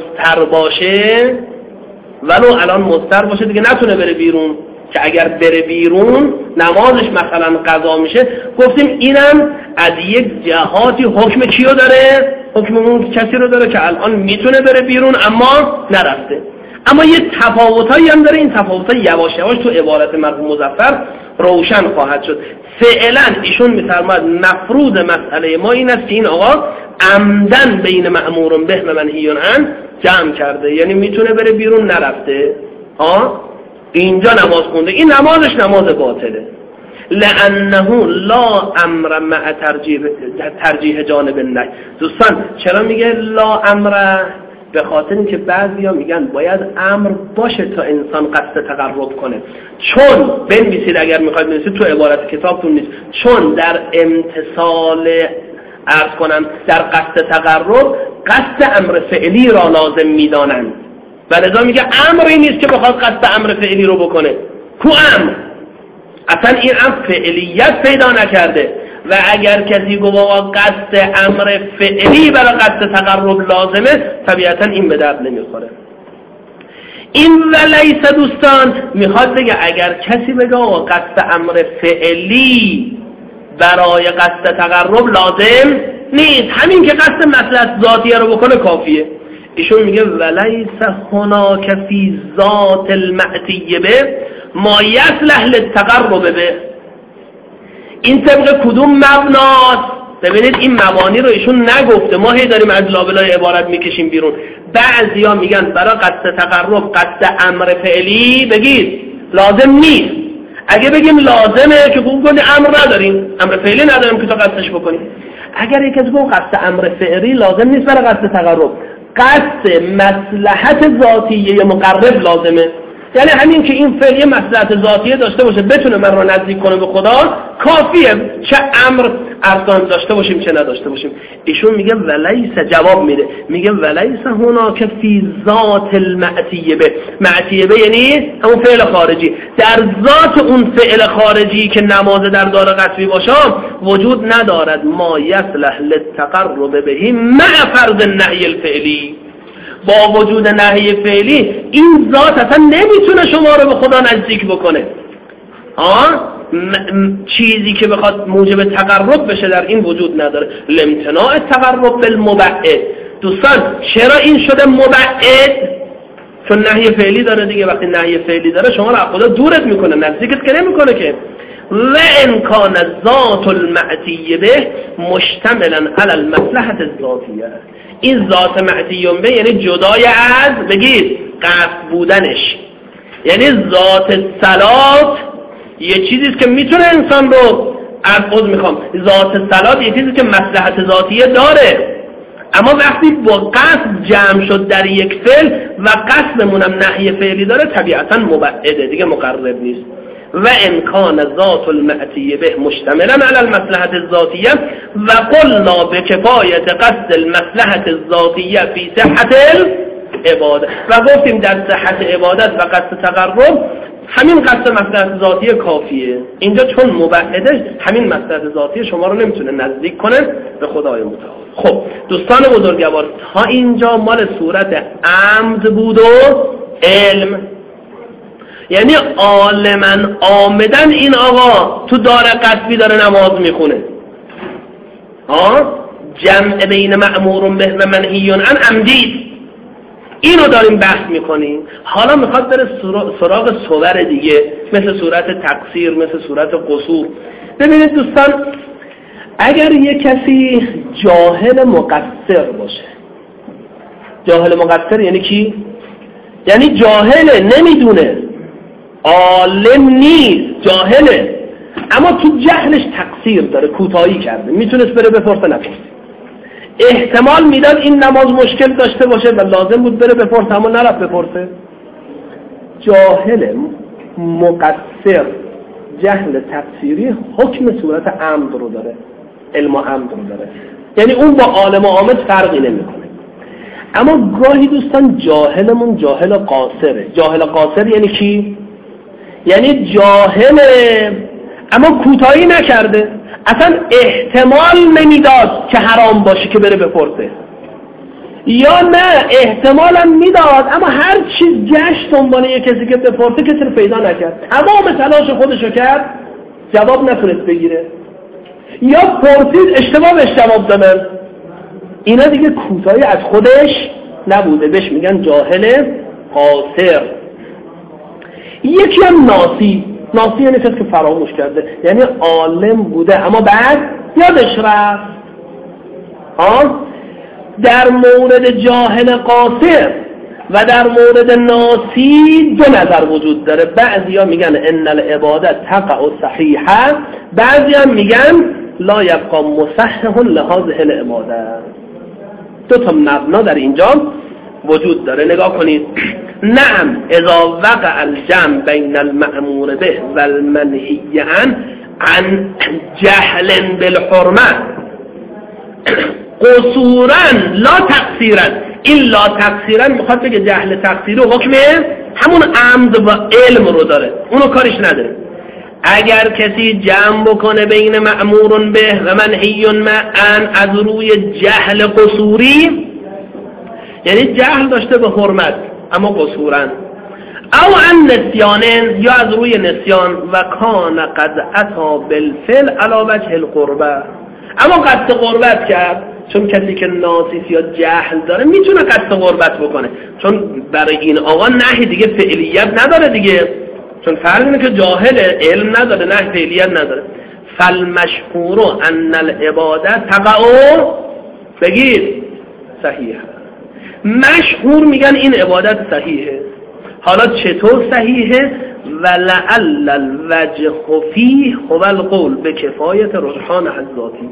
مضطر باشه دیگه نتونه بره بیرون، که اگر بره بیرون نمازش مثلا قضا میشه، گفتیم اینم از یک جهاتی حکم کیو داره؟ حکم اون کسی رو داره که الان میتونه بره بیرون اما نرفته. اما یه تفاوتایی هم داره، این تفاوت‌ها یواش یواش تو عبارت مرحوم مظفر روشن خواهد شد. فعلا ایشون می‌فرماید مفروض مسئله ما این است که این آقا عمدن بین مأمور به و منهی عنه جمع کرده، یعنی میتونه بره بیرون نرفته. اینجا نماز خونده، این نمازش نماز باطله. لأنه لا امر مع ترجیح جانب النهی. دوستان چرا میگه لا امر؟ به خاطر اینکه بعضیا میگن باید امر باشه تا انسان قصد تقرب کنه. چون بنویسید اگر میخواید بنویسید، تو عبارت کتابتون نیست، چون در امتصال عرض کنم در قصد تقرب قصد امر فعلی را لازم میدانند و لذا میگه امری نیست که بخواد قصد امر فعلی رو بکنه. کو امر؟ اصلا این امر فعلیت پیدا نکرده. و اگر کسی گفت قصد امر فعلی برای قصد تقرب لازمه، طبیعتا این به درد نمیخوره. این ولیس دوستان میخواد بگه اگر کسی بگه قصد امر فعلی برای قصد تقرب لازم نیست، همین که قصد مصلحت ذاتیه رو بکنه کافیه. ایشون میگه ولیس هناک فی ذات المعتی به ما یصلح للتقرب به. این طبق کدوم مبناست؟ ببینید این مبانی رو ایشون نگفته، ما هی داریم از لابلای عبارت میکشیم بیرون. بعضیا میگن برای قصد تقرب قصد امر فعلی بگید لازم نیست. اگه بگیم لازمه که خوب کنی امر نداریم، امر فعلی نداریم که تا قصدش بکنیم. اگر یک کسی بگه قصد امر فعلی لازم نیست برای قصد تقرب، قصد مصلحت ذاتیه مقرب لازمه. یعنی همین که این فعل یه مصلحت ذاتیه داشته باشه بتونه من رو نزدیک کنه به خدا کافیه، چه امر ارکان داشته باشیم چه نداشته باشیم. ایشون میگه ولیس، جواب میده میگه ولیس هناک فی ذات المعتیه به. معتیه به یعنی همون فعل خارجی، در ذات اون فعل خارجی که نماز در دار قصبی باشه وجود ندارد ما یصلح للتقرب به مع فرض النهی الفعلی. با وجود نهی فعلی این ذات اصلا نمیتونه شما رو به خدا نزدیک بکنه. چیزی که بخواد موجب تقرب بشه در این وجود نداره. لامتناع تقرب بالمبعد. دوستان چرا این شده مبعد؟ چون نهی فعلی داره دیگه. وقتی نهی فعلی داره شما رو از خدا دورت میکنه، نزدیکت که نمیکنه که. و ان کان ذات المعدی به مشتملا علی المصلحه الذاتیه. این ذات معدی به یعنی جدای از بگید قصد بودنش، یعنی ذات صلات یه چیزیست که میتونه انسان رو ذات صلات یه چیزی که مصلحت ذاتیه داره، اما وقتی با قصد جمع شد در یک فعل و قصدمونم نهی فعلی داره طبیعتا مبعده دیگه، مقرب نیست. و ان کان ذات المأتی به مشتملا علی المصلحة الذاتیه و قلنا بکفایت قصد المصلحة الذاتیه فی صحت العبادت، و گفتیم در صحت عبادت و قصد تقرب همین قصد مصلحت ذاتیه کافیه. اینجا چون مبعده همین مصلحت ذاتیه شما رو نمیتونه نزدیک کنه به خدای متعال. خب دوستان بزرگوار، تا اینجا مال صورت عمد بود و علم، یعنی عالماً آمدن این آقا تو دار قطبی داره نماز میخونه، جمع بین مأمور به و منهی عن عمدی، اینو داریم بحث میکنیم. حالا میخواد بره سراغ صور دیگه، مثل صورت تقصیر، مثل صورت قصور. ببینید دوستان، اگر یک کسی جاهل مقصر باشه، جاهل مقصر یعنی کی؟ یعنی جاهله، نمیدونه، عالم نیست، جاهله، اما تو جهلش تقصیر داره، کوتاهی کرده، میتونست بره بپرسه نپرسه. احتمال میداد این نماز مشکل داشته باشه و لازم بود بره بپرسه اما نرفت بپرسه. جاهل مقصر، جهل تقصیری حکم صورت عمد رو داره، علم عمد رو داره، یعنی اون با عالم عامد فرقی نمیکنه. اما گاهی دوستان جاهلمون جاهل قاصره. جاهل قاصر یعنی کی؟ یعنی جاهله اما کوتاهی نکرده، اصلا احتمال نمیداد که حرام باشه که بره بپرسه، یا نه احتمالم میداد اما هر چیز گشت دنبال یه کسی که بپرسه کسی رو پیدا نکرد، تمام تلاش خودشو کرد جواب نتونست بگیره، یا پرسید اشتباه بهش جواب دادن. اینا دیگه کوتاهی از خودش نبوده، بهش میگن جاهل قاصر. یکی هم ناسی. ناسی یعنی کسی که فراموش کرده، یعنی عالم بوده اما بعد یادش رفت. در مورد جاهل قاصر و در مورد ناسی دو نظر وجود داره. بعضی ها میگن ان العبادت تقع صحیحه، بعضی ها میگن لا یبقى مصحح لهذه العبادت. دو تا مبنا در اینجا وجود داره. نگاه کنید. نعم اذا وقع الجمع بین المأمور به و المنهی عن جهل بالحرمه قصورا لا تقصیرا. این لا تقصیرا میخواد بگه جهل تقصیری و حکم همون عمد و علم رو داره، اونو کارش نداره. اگر کسی جمع بکنه بین مأمور به و منهی عن از روی جهل قصوری، یعنی جهل داشته به حرمت اما قصورن، او عن نسیان یا از روی نسیان، و کان قد اتا بالفعل علی وجه القربه، اما قصد قربت کرد. چون کسی که ناسیس یا جهل داره میتونه قصد قربت بکنه، چون برای این آقا نهی دیگه فعلیت نداره دیگه، چون فرق اینه که جاهل علم نداره، نه فعلیت نداره. فالمشهور ان العبادت تقع بگید صحیحه. مشهور میگن این عبادت صحیحه. حالا چطور صحیحه؟ ولعل الوجه فیه هو القول به کفایت رجحان حضاتی.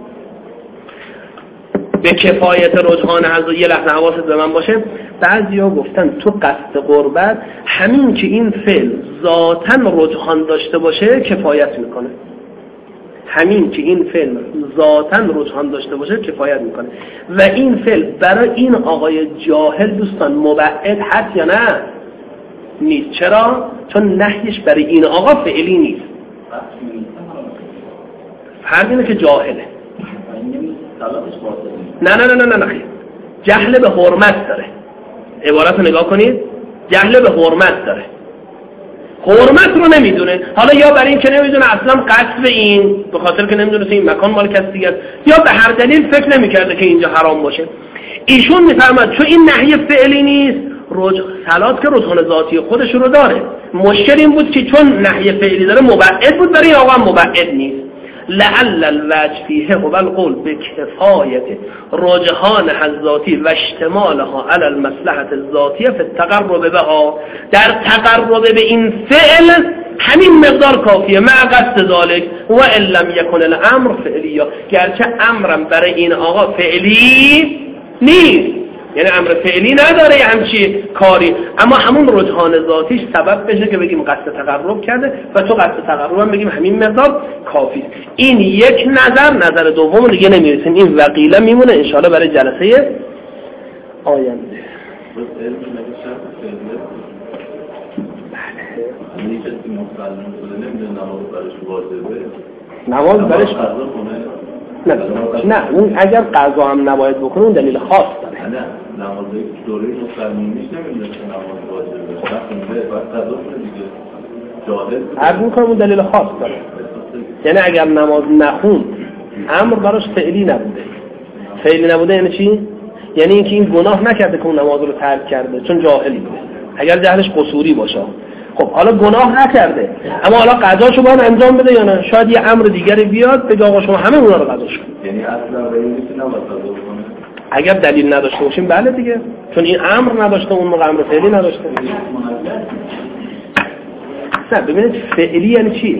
به کفایت رجحان حضاتی. یه لحظه حواست به من باشه. بعضیا گفتن تو قصد قربت همین که این فعل ذاتاً رجحان داشته باشه کفایت میکنه، همین که این فعل ذاتاً رجحان داشته باشه کفایت میکنه. و این فعل برای این آقای جاهل دوستان مبعد هست یا نه؟ نیست. چرا؟ چون نهیش برای این آقا فعلی نیست. فرق اینه که جاهله. نه جهل به حرمت داره. عبارت رو نگاه کنید، جهل به حرمت داره، حرمت رو نمیدونه. حالا یا برای این که نمیدونه اصلا قصد این، به خاطر که نمیدونه این مکان مال کسی دیگه است، یا به هر دلیل فکر نمیکرده که اینجا حرام باشه. ایشون میفرماد چون این نهی فعلی نیست، صلات که رجحان ذاتی خودش رو داره. مشکل این بود که چون نهی فعلی داره مبعد بود، برای این آقا هم مبعد نیست. لعل الوجه فیه هو القول بکفایت رجحان الذاتی و اشتمالها علی المصلحة الذاتیه فی التقرب بها، در تقرب به این فعل همین مقدار کافیه، مع قصد ذالک و ان لم یکن الامر فعلیا، گرچه امرم برای این آقا فعلی نیست، یعنی امر فعلی نداره همچی کاری، اما همون رجحان ذاتیش سبب بشه که بگیم قصد تقرب کرده و تو قصد تقرب هم بگیم همین مقدار کافی. این یک نظر دوم دیگه نمیرسیم، این وقیله میمونه انشاءالله برای جلسه آینده. نماز برش نه، اون اگر قضا هم نباید بکنه اون دلیل خاص داره. نه نماز دوره مسلمانیش نمیدونه که نماز واجبه، باید قضا کنه دیگه، جاهل. عرض میکنم اون دلیل خاص داره، یعنی اگر نماز نخون امر براش فعلی نبوده. فعلی نبوده یعنی چی؟ یعنی اینکه این گناه نکرده که اون نماز رو ترک کرده، چون جاهلی بوده، اگر جهلش قصوری باشه. خب حالا گناه نکرده، اما حالا قضاشو باید انجام بده یا نه؟ شاید یه امر دیگری بیاد بگه آقا شما همه اونا رو قضاش کن. یعنی اصلا به این نیست نباید قضا کنه. اگر دلیل نداشته باشیم بله دیگه، چون این امر نداشته، اون موقع امر فعلی نداشته. نه ببینید فعلی یعنی چی؟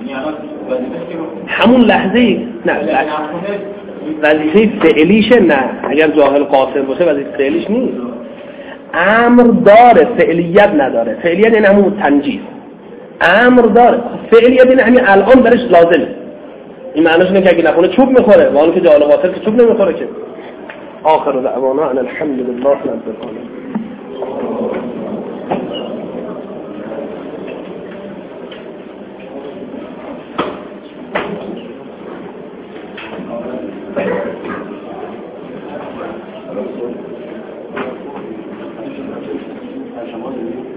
همون لحظه نه وظیفه فعلیشه، نه اگر جاهل قاصر باشه وظیفه فعلیش نیست. امر داره، فعلیت نداره. فعلیت یعنی همون تنجیز، امر داره، فعلیت یعنی همین الان برش لازمه. این معنیش اینه که اگه نخونه چوب میخوره، و اون که جاهل قاصر که چوب نمیخوره که. آخر دعوانا ان الحمد لله رب العالمین.